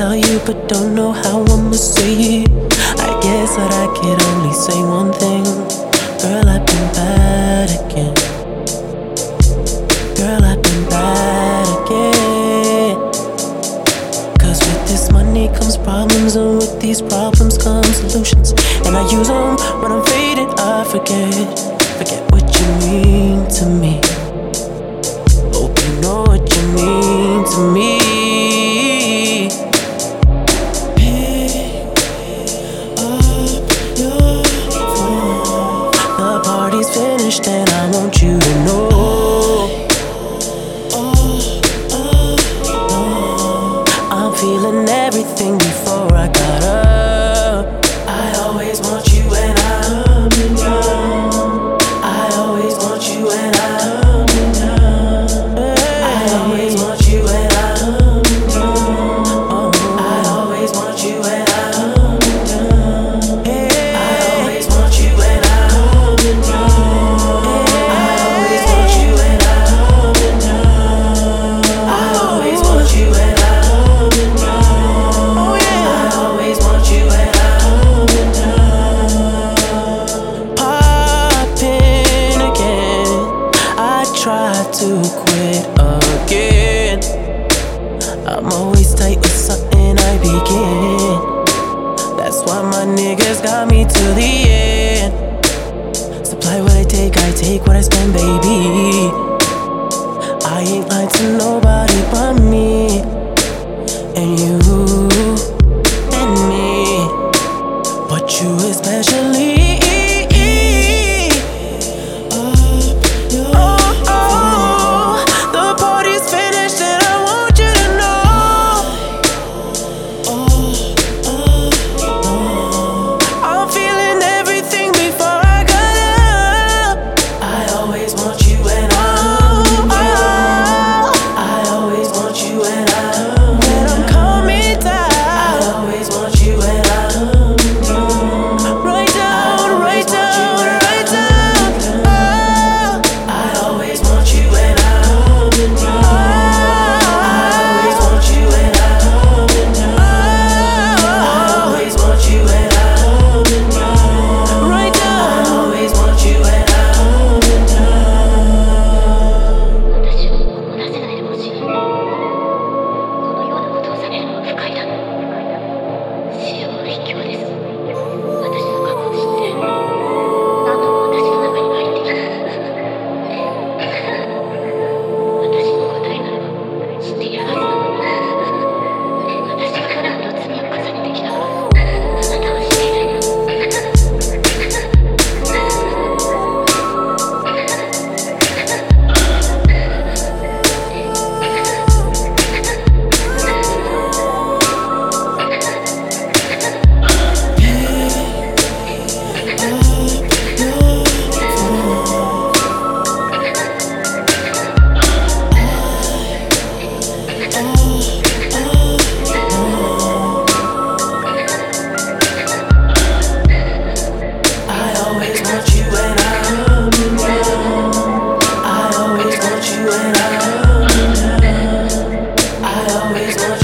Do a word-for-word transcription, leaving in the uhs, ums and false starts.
tell you, but don't know how I'ma say it. I guess that I could only say one thing. Girl, I've been bad again. Girl, I've been bad again. Cause with this money comes problems, and with these problems come solutions. And I use them when I'm faded, I forget. Forget what you mean to me. Hope you know what you mean to me. Finished and I want you to know. I'm feeling everything before I got up. I always want you when I'm down. I always want you when I'm down. I always want you when I'm down. I always want you when I'm down. I always want you when I'm down. Try to quit again. I'm always tight with something I begin. That's why my niggas got me to the end. Supply what I take, I take what I spend, baby. I ain't lying to nobody but me. And you and me. But you especially. I always want